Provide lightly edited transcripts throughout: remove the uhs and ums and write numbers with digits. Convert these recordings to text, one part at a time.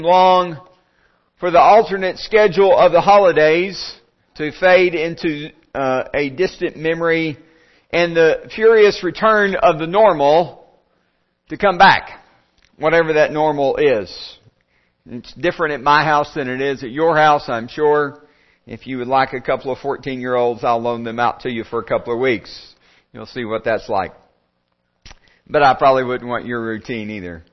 long for the alternate schedule of the holidays to fade into a distant memory and the furious return of the normal to come back, whatever that normal is. It's different at my house than it is at your house, I'm sure. If you would like a couple of 14-year-olds, I'll loan them out to you for a couple of weeks. You'll see what that's like. But I probably wouldn't want your routine either.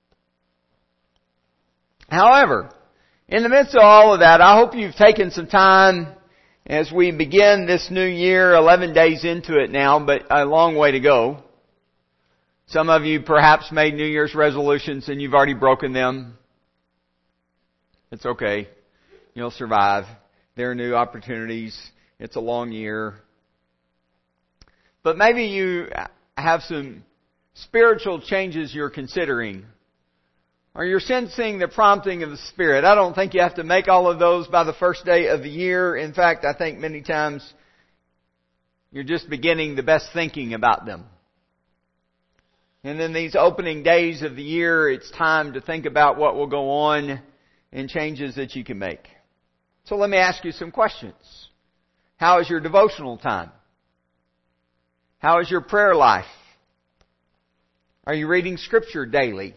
However, in the midst of all of that, I hope you've taken some time as we begin this new year, 11 days into it now, but a long way to go. Some of you perhaps made New Year's resolutions and you've already broken them. It's okay. You'll survive. There are new opportunities. It's a long year. But maybe you have some spiritual changes you're considering. Or you're sensing the prompting of the Spirit. I don't think you have to make all of those by the first day of the year. In fact, I think many times you're just beginning the best thinking about them. And then these opening days of the year, it's time to think about what will go on and changes that you can make. So let me ask you some questions. How is your devotional time? How is your prayer life? Are you reading Scripture daily?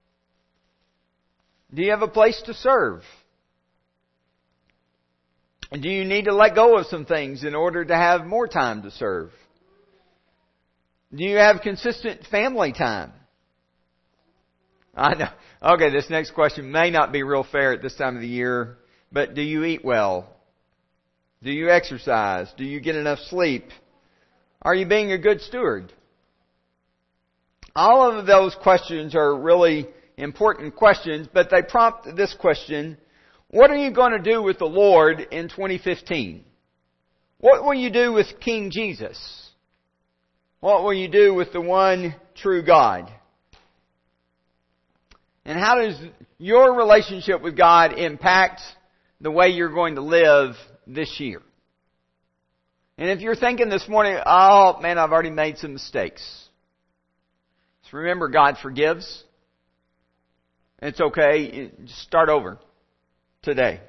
Do you have a place to serve? And do you need to let go of some things in order to have more time to serve? Do you have consistent family time? I know. Okay, this next question may not be real fair at this time of the year, but do you eat well? Do you exercise? Do you get enough sleep? Are you being a good steward? All of those questions are really important questions, but they prompt this question: what are you going to do with the Lord in 2015? What will you do with King Jesus? What will you do with the one true God? And how does your relationship with God impact the way you're going to live this year? And if you're thinking this morning, oh man, I've already made some mistakes. Just remember, God forgives. It's okay. Just start over today.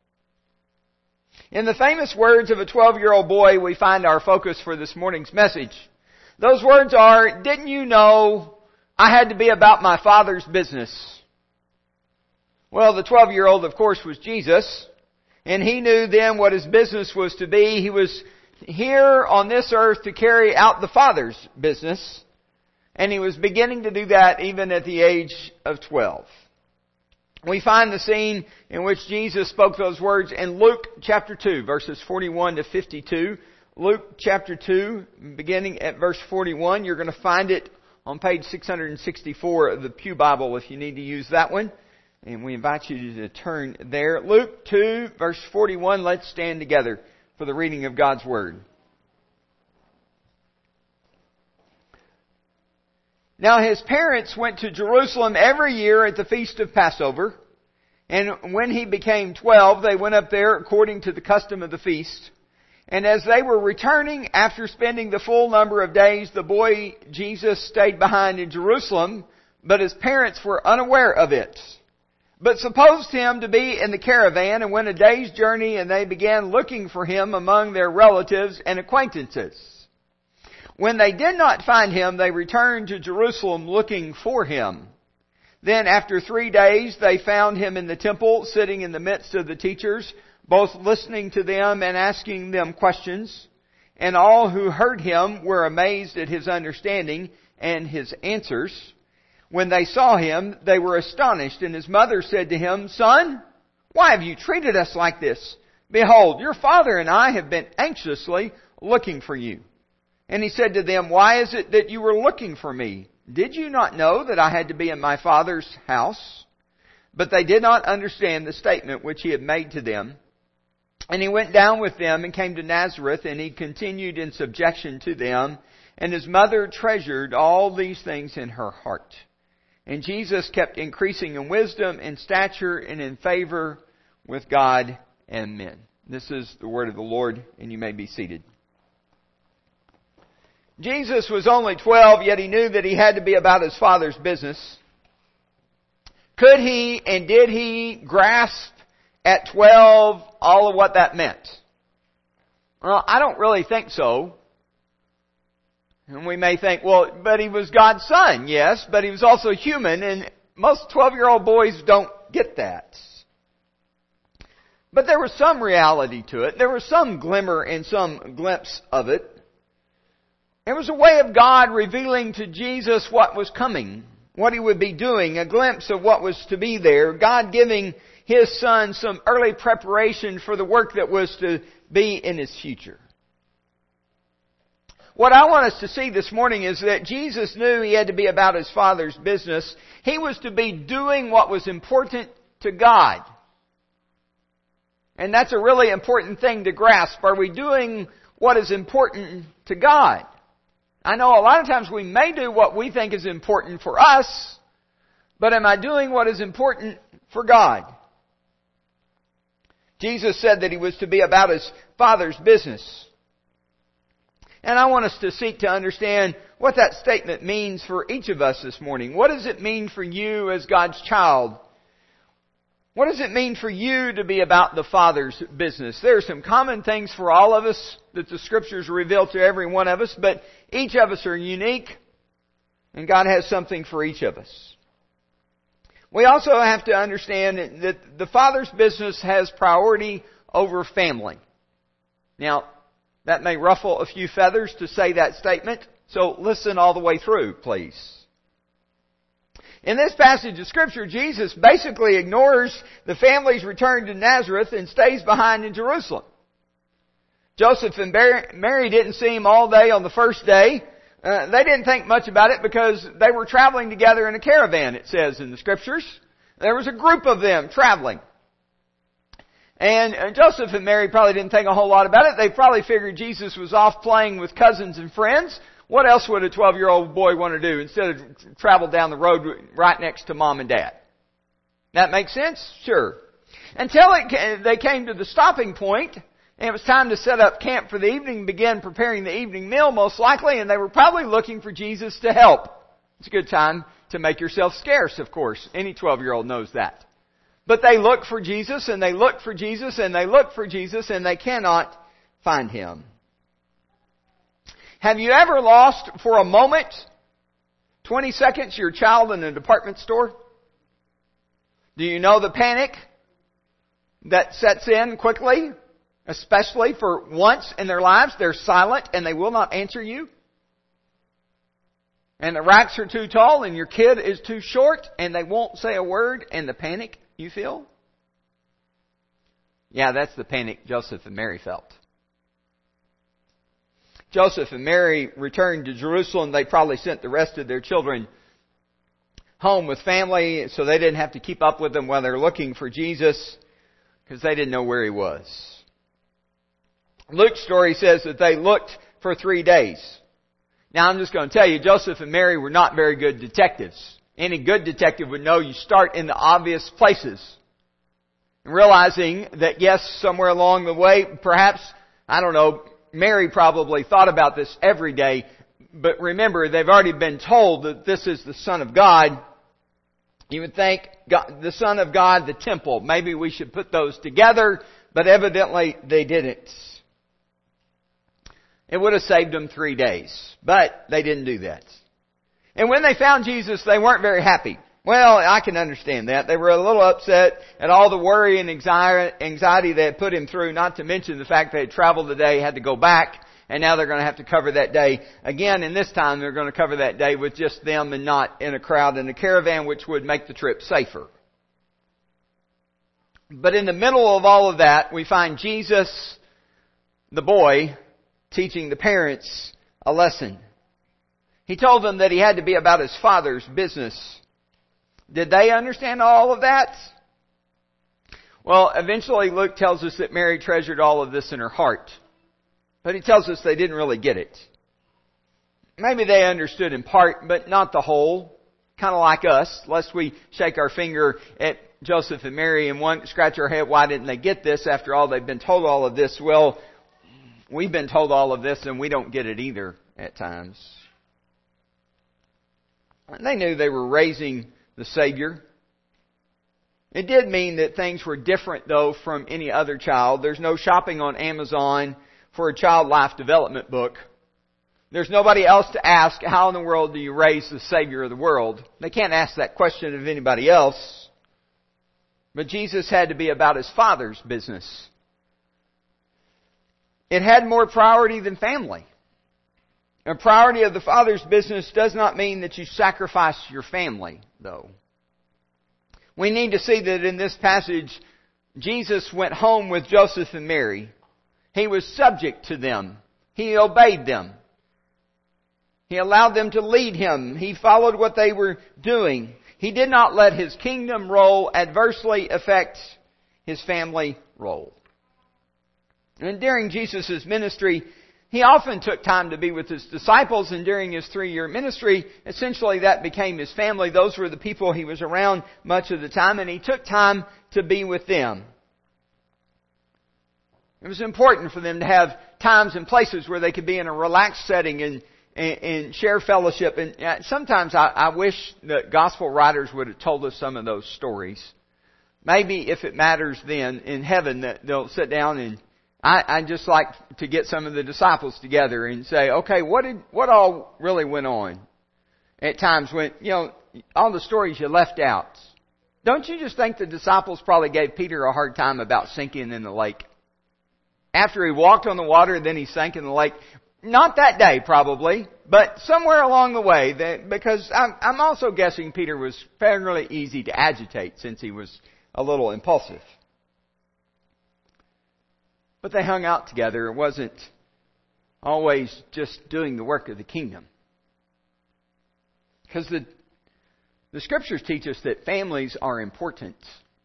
In the famous words of a 12-year-old boy, we find our focus for this morning's message. Those words are, didn't you know I had to be about my Father's business? Well, the 12-year-old, of course, was Jesus. And he knew then what his business was to be. He was here on this earth to carry out the Father's business. And he was beginning to do that even at the age of 12. We find the scene in which Jesus spoke those words in Luke chapter 2, verses 41 to 52. Luke chapter 2, beginning at verse 41. You're going to find it on page 664 of the Pew Bible if you need to use that one. And we invite you to turn there. Luke 2, verse 41. Let's stand together for the reading of God's Word. Now his parents went to Jerusalem every year at the feast of Passover. And when he became 12, they went up there according to the custom of the feast. And as they were returning after spending the full number of days, the boy Jesus stayed behind in Jerusalem, but his parents were unaware of it. But supposed him to be in the caravan and went a day's journey, and they began looking for him among their relatives and acquaintances. When they did not find him, they returned to Jerusalem looking for him. Then after 3 days, they found him in the temple, sitting in the midst of the teachers, both listening to them and asking them questions. And all who heard him were amazed at his understanding and his answers. When they saw him, they were astonished, and his mother said to him, "Son, why have you treated us like this? Behold, your father and I have been anxiously looking for you." And he said to them, "Why is it that you were looking for me? Did you not know that I had to be in my Father's house?" But they did not understand the statement which he had made to them. And he went down with them and came to Nazareth, and he continued in subjection to them. And his mother treasured all these things in her heart. And Jesus kept increasing in wisdom, in stature, and in favor with God and men. This is the word of the Lord, and you may be seated. Jesus was only 12, yet he knew that he had to be about his Father's business. Could he and did he grasp at 12 all of what that meant? Well, I don't really think so. And we may think, well, but he was God's son, yes, but he was also human, and most 12-year-old boys don't get that. But there was some reality to it. There was some glimmer and some glimpse of it. It was a way of God revealing to Jesus what was coming, what He would be doing, a glimpse of what was to be there. God giving His Son some early preparation for the work that was to be in His future. What I want us to see this morning is that Jesus knew He had to be about His Father's business. He was to be doing what was important to God. And that's a really important thing to grasp. Are we doing what is important to God? I know a lot of times we may do what we think is important for us, but am I doing what is important for God? Jesus said that He was to be about His Father's business. And I want us to seek to understand what that statement means for each of us this morning. What does it mean for you as God's child? What does it mean for you to be about the Father's business? There are some common things for all of us that the Scriptures reveal to every one of us, but each of us are unique, and God has something for each of us. We also have to understand that the Father's business has priority over family. Now, that may ruffle a few feathers to say that statement, so listen all the way through, please. In this passage of Scripture, Jesus basically ignores the family's return to Nazareth and stays behind in Jerusalem. Joseph and Mary didn't see Him all day on the first day. They didn't think much about it because they were traveling together in a caravan, it says in the Scriptures. There was a group of them traveling. And Joseph and Mary probably didn't think a whole lot about it. They probably figured Jesus was off playing with cousins and friends. What else would a 12-year-old boy want to do instead of travel down the road right next to mom and dad? That makes sense? Sure. Until they came to the stopping point, and it was time to set up camp for the evening, begin preparing the evening meal most likely, and they were probably looking for Jesus to help. It's a good time to make yourself scarce, of course. Any 12-year-old knows that. But they look for Jesus, and they look for Jesus, and they look for Jesus, and they cannot find Him. Have you ever lost for a moment, 20 seconds, your child in a department store? Do you know the panic that sets in quickly, especially for once in their lives? They're silent and they will not answer you. And the racks are too tall and your kid is too short and they won't say a word, and the panic you feel? Yeah, that's the panic Joseph and Mary felt. Joseph and Mary returned to Jerusalem. They probably sent the rest of their children home with family so they didn't have to keep up with them while they're looking for Jesus because they didn't know where He was. Luke's story says that they looked for 3 days. Now I'm just going to tell you, Joseph and Mary were not very good detectives. Any good detective would know you start in the obvious places. And realizing that yes, somewhere along the way, perhaps, I don't know, Mary probably thought about this every day, but remember, they've already been told that this is the Son of God. You would think, God, the Son of God, the temple, maybe we should put those together, but evidently they didn't. It would have saved them 3 days, but they didn't do that. And when they found Jesus, they weren't very happy. Well, I can understand that. They were a little upset at all the worry and anxiety they had put Him through, not to mention the fact they had traveled the day, had to go back, and now they're going to have to cover that day again, and this time they're going to cover that day with just them and not in a crowd in a caravan, which would make the trip safer. But in the middle of all of that, we find Jesus, the boy, teaching the parents a lesson. He told them that He had to be about His Father's business. Did they understand all of that? Well, eventually Luke tells us that Mary treasured all of this in her heart. But he tells us they didn't really get it. Maybe they understood in part, but not the whole. Kind of like us, lest we shake our finger at Joseph and Mary and scratch our head, why didn't they get this after all they've been told all of this? Well, we've been told all of this and we don't get it either at times. They knew they were raising the Savior. It did mean that things were different, though, from any other child. There's no shopping on Amazon for a child life development book. There's nobody else to ask, how in the world do you raise the Savior of the world? They can't ask that question of anybody else. But Jesus had to be about His Father's business. It had more priority than family. A priority of the Father's business does not mean that you sacrifice your family, though. We need to see that in this passage, Jesus went home with Joseph and Mary. He was subject to them. He obeyed them. He allowed them to lead Him. He followed what they were doing. He did not let His kingdom role adversely affect His family role. And during Jesus' ministry, He often took time to be with His disciples, and during His 3-year ministry, essentially that became His family. Those were the people He was around much of the time, and He took time to be with them. It was important for them to have times and places where they could be in a relaxed setting and share fellowship. And sometimes I wish that gospel writers would have told us some of those stories. Maybe if it matters then in heaven that they'll sit down and I'd just like to get some of the disciples together and say, okay, what all really went on at times when, all the stories you left out. Don't you just think the disciples probably gave Peter a hard time about sinking in the lake? After he walked on the water, then he sank in the lake. Not that day, probably, but somewhere along the way, because I'm also guessing Peter was fairly easy to agitate since he was a little impulsive. But they hung out together. It wasn't always just doing the work of the kingdom. Because the Scriptures teach us that families are important.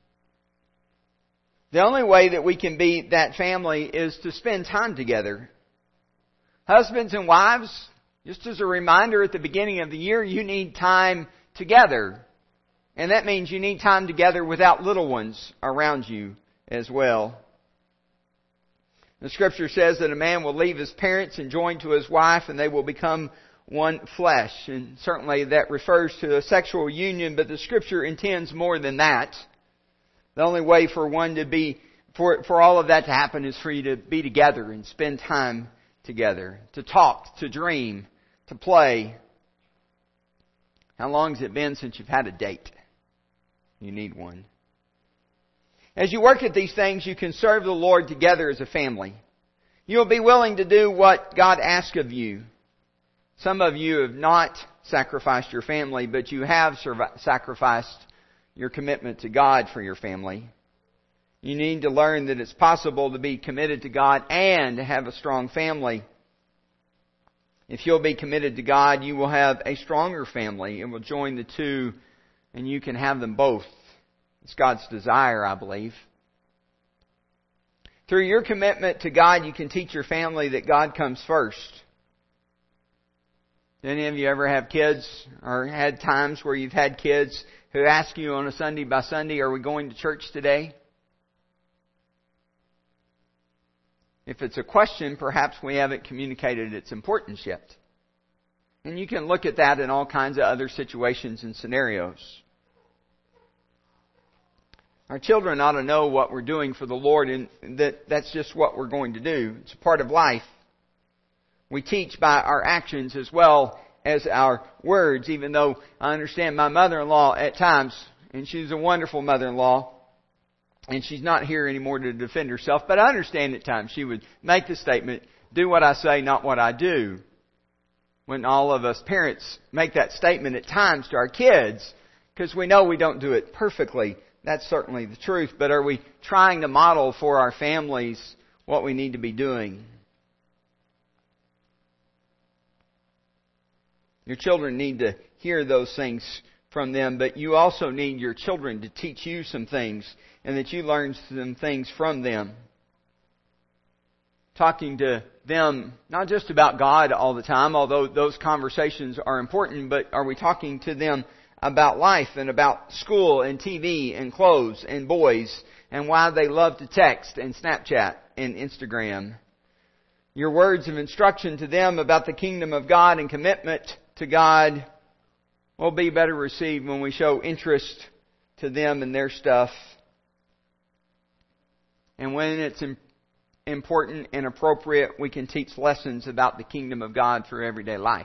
The only way that we can be that family is to spend time together. Husbands and wives, just as a reminder at the beginning of the year, you need time together. And that means you need time together without little ones around you as well. The Scripture says that a man will leave his parents and join to his wife, and they will become one flesh. And certainly that refers to a sexual union, but the Scripture intends more than that. The only way for one to be, for all of that to happen is for you to be together and spend time together. To talk, to dream, to play. How long has it been since you've had a date? You need one. As you work at these things, you can serve the Lord together as a family. You'll be willing to do what God asks of you. Some of you have not sacrificed your family, but you have sacrificed your commitment to God for your family. You need to learn that it's possible to be committed to God and have a strong family. If you'll be committed to God, you will have a stronger family and will join the two, and you can have them both. It's God's desire, I believe. Through your commitment to God, you can teach your family that God comes first. Did any of you ever have kids or had times where you've had kids who ask you on a Sunday by Sunday, are we going to church today? If it's a question, perhaps we haven't communicated its importance yet. And you can look at that in all kinds of other situations and scenarios. Our children ought to know what we're doing for the Lord, and that's just what we're going to do. It's a part of life. We teach by our actions as well as our words, even though I understand my mother-in-law at times, and she's a wonderful mother-in-law, and she's not here anymore to defend herself, but I understand at times she would make the statement, do what I say, not what I do. When all of us parents make that statement at times to our kids, because we know we don't do it perfectly. That's certainly the truth. But are we trying to model for our families what we need to be doing? Your children need to hear those things from them, but you also need your children to teach you some things and that you learn some things from them. Talking to them, not just about God all the time, although those conversations are important, but are we talking to them about life and about school and TV and clothes and boys and why they love to text and Snapchat and Instagram? Your words of instruction to them about the kingdom of God and commitment to God will be better received when we show interest to them and their stuff. And when it's important and appropriate, we can teach lessons about the kingdom of God through everyday life.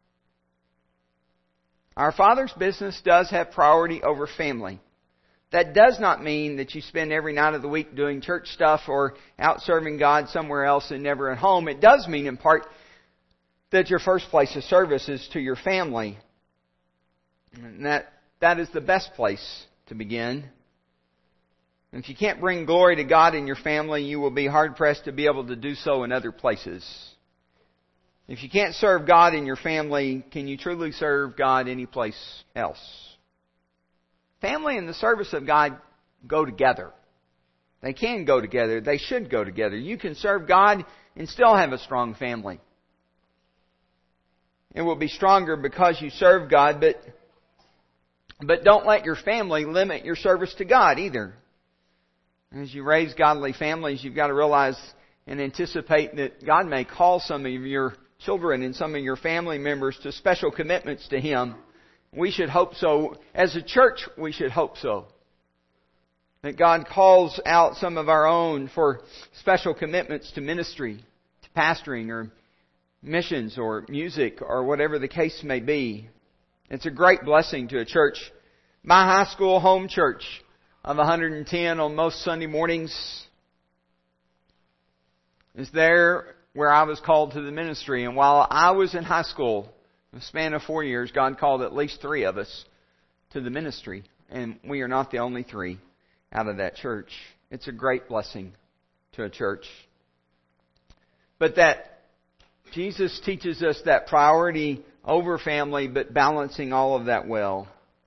Our Father's business does have priority over family. That does not mean that you spend every night of the week doing church stuff or out serving God somewhere else and never at home. It does mean, in part, that your first place of service is to your family. And that is the best place to begin. If you can't bring glory to God in your family, you will be hard-pressed to be able to do so in other places. If you can't serve God in your family, can you truly serve God anyplace else? Family and the service of God go together. They can go together. They should go together. You can serve God and still have a strong family. It will be stronger because you serve God, but don't let your family limit your service to God either. As you raise godly families, you've got to realize and anticipate that God may call some of your children and some of your family members to special commitments to Him. We should hope so. As a church, we should hope so. That God calls out some of our own for special commitments to ministry, to pastoring, or missions, or music, or whatever the case may be. It's a great blessing to a church. My high school home church of 110 on most Sunday mornings is there where I was called to the ministry. And while I was in high school, in the span of 4 years, God called at least 3 of us to the ministry. And we are not the only 3 out of that church. It's a great blessing to a church. But that Jesus teaches us that priority over family, but balancing all of that well.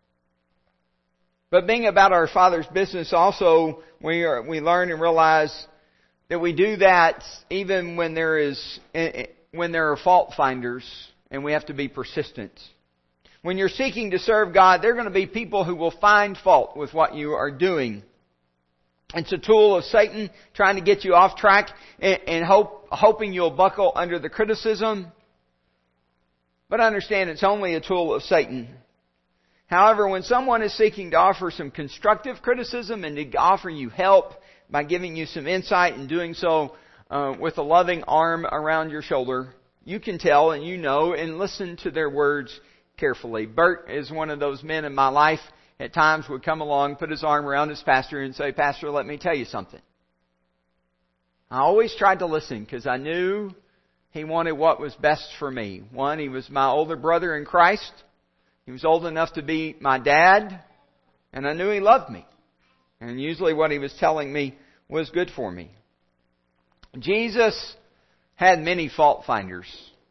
But being about our Father's business also, we learn and realize that we do that even when there are fault finders, and we have to be persistent. When you're seeking to serve God, there are going to be people who will find fault with what you are doing. It's a tool of Satan trying to get you off track and hoping you'll buckle under the criticism. But understand, it's only a tool of Satan. However, when someone is seeking to offer some constructive criticism and to offer you help by giving you some insight and doing so with a loving arm around your shoulder, you can tell and you know and listen to their words carefully. Bert is one of those men in my life. At times would come along, put his arm around his pastor and say, "Pastor, let me tell you something." I always tried to listen because I knew he wanted what was best for me. One, he was my older brother in Christ. He was old enough to be my dad. And I knew he loved me. And usually what he was telling me was good for me. Jesus had many fault finders.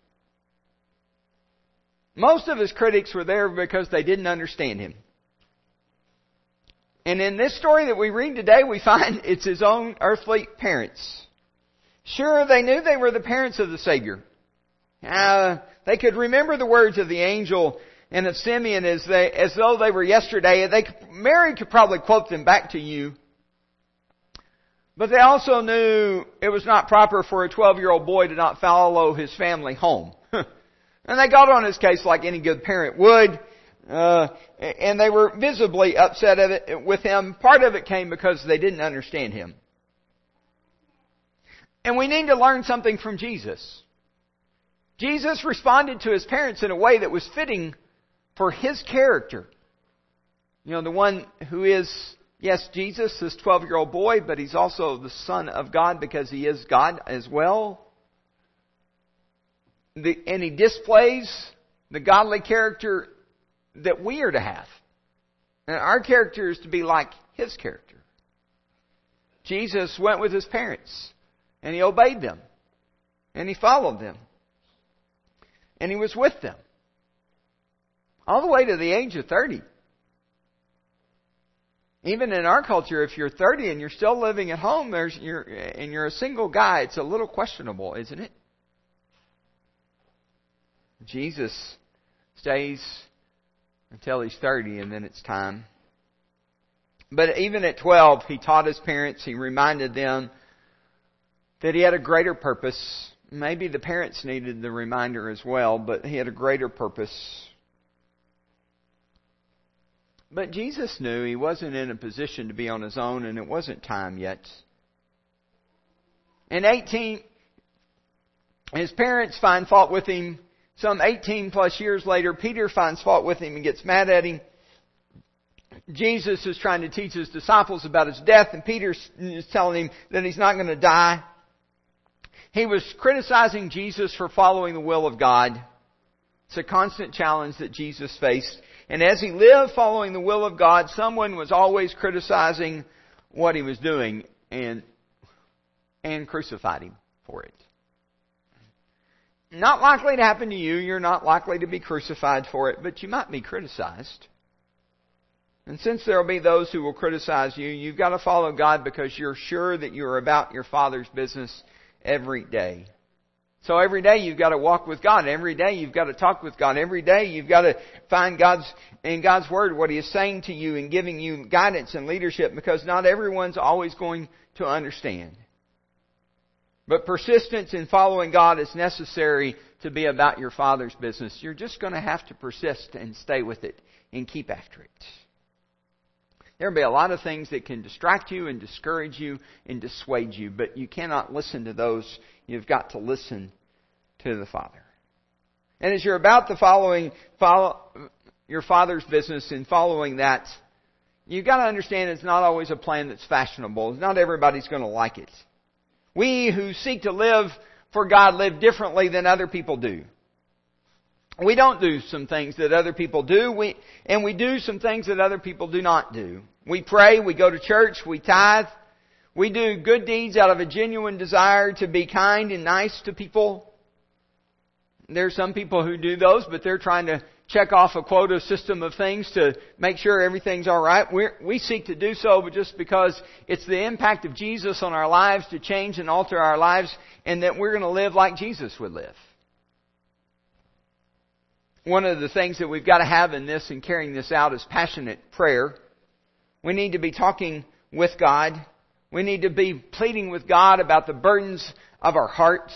Most of his critics were there because they didn't understand him. And in this story that we read today, we find it's his own earthly parents. Sure, they knew they were the parents of the Savior. They could remember the words of the angel and of Simeon as though they were yesterday. Mary could probably quote them back to you. But they also knew it was not proper for a 12-year-old boy to not follow his family home. And they got on his case like any good parent would. And they were visibly upset with him. Part of it came because they didn't understand him. And we need to learn something from Jesus. Jesus responded to his parents in a way that was fitting for his character. You know, the one who is, yes, Jesus, this 12-year-old boy, but he's also the Son of God because he is God as well. And he displays the godly character that we are to have. And our character is to be like his character. Jesus went with his parents. And he obeyed them. And he followed them. And he was with them. All the way to the age of 30. Even in our culture, if you're 30 and you're still living at home, and you're a single guy, it's a little questionable, isn't it? Jesus stays until he's 30, and then it's time. But even at 12, he taught his parents, he reminded them that he had a greater purpose. Maybe the parents needed the reminder as well, but he had a greater purpose. But Jesus knew he wasn't in a position to be on his own, and it wasn't time yet. In 18, his parents find fault with him. Some 18 plus years later, Peter finds fault with him and gets mad at him. Jesus is trying to teach his disciples about his death, and Peter is telling him that he's not going to die. He was criticizing Jesus for following the will of God. It's a constant challenge that Jesus faced. And as he lived following the will of God, someone was always criticizing what he was doing and crucified him for it. Not likely to happen to you. You're not likely to be crucified for it, but you might be criticized. And since there will be those who will criticize you, you've got to follow God because you're sure that you're about your Father's business every day. So every day you've got to walk with God. Every day you've got to talk with God. Every day you've got to find in God's Word what He is saying to you and giving you guidance and leadership, because not everyone's always going to understand. But persistence in following God is necessary to be about your Father's business. You're just going to have to persist and stay with it and keep after it. There will be a lot of things that can distract you and discourage you and dissuade you, but you cannot listen to those. You've got to listen to the Father. And as you're about to follow your Father's business and following that, you've got to understand it's not always a plan that's fashionable. Not everybody's going to like it. We who seek to live for God live differently than other people do. We don't do some things that other people do, and we do some things that other people do not do. We pray, we go to church, we tithe, we do good deeds out of a genuine desire to be kind and nice to people. There are some people who do those, but they're trying to check off a quota system of things to make sure everything's all right. We seek to do so, but just because it's the impact of Jesus on our lives to change and alter our lives, and that we're going to live like Jesus would live. One of the things that we've got to have in this and carrying this out is passionate prayer. We need to be talking with God. We need to be pleading with God about the burdens of our hearts.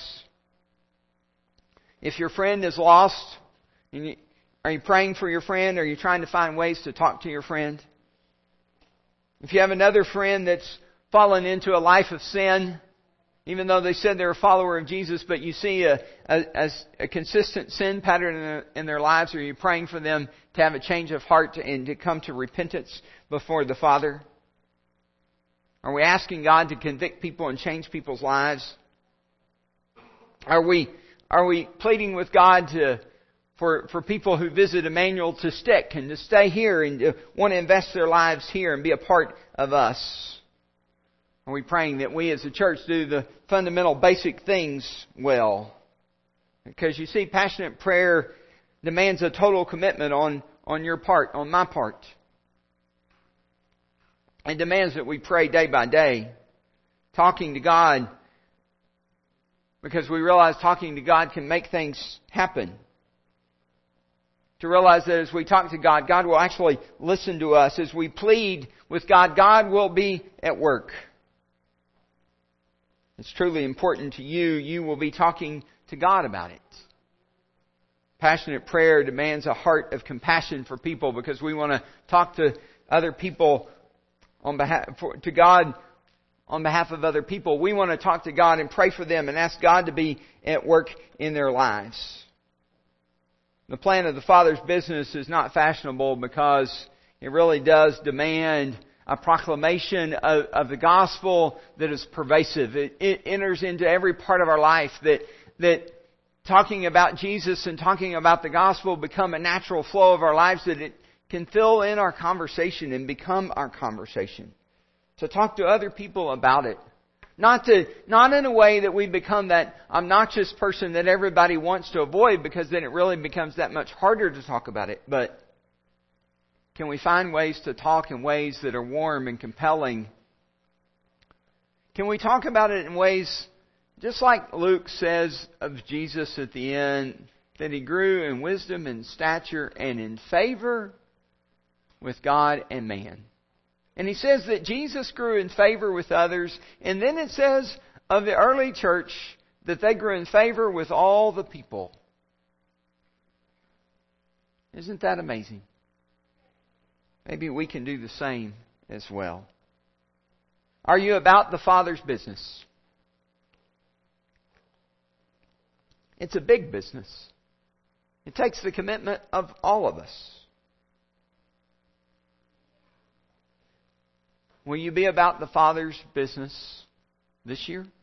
If your friend is lost, are you praying for your friend? Are you trying to find ways to talk to your friend? If you have another friend that's fallen into a life of sin, even though they said they're a follower of Jesus, but you see a consistent sin pattern in their lives, are you praying for them to have a change of heart and to come to repentance before the Father? Are we asking God to convict people and change people's lives? Are we pleading with God for people who visit Emmanuel to stick and to stay here and to want to invest their lives here and be a part of us? Are we praying that we as a church do the fundamental basic things well? Because you see, passionate prayer demands a total commitment on your part, on my part. It demands that we pray day by day, talking to God, because we realize talking to God can make things happen. To realize that as we talk to God, God will actually listen to us. As we plead with God, God will be at work. It's truly important to you. You will be talking to God about it. Passionate prayer demands a heart of compassion for people, because we want to talk to other people to God on behalf of other people. We want to talk to God and pray for them and ask God to be at work in their lives. The plan of the Father's business is not fashionable because it really does demand a proclamation of the gospel that is pervasive. It enters into every part of our life, that talking about Jesus and talking about the gospel become a natural flow of our lives, that it can fill in our conversation and become our conversation. To talk to other people about it. Not in a way that we become that obnoxious person that everybody wants to avoid, because then it really becomes that much harder to talk about it. But can we find ways to talk in ways that are warm and compelling? Can we talk about it in ways, just like Luke says of Jesus at the end, that He grew in wisdom and stature and in favor with God and man? And he says that Jesus grew in favor with others. And then it says of the early church that they grew in favor with all the people. Isn't that amazing? maybe we can do the same as well. Are you about the Father's business? It's a big business. It takes the commitment of all of us. Will you be about the Father's business this year?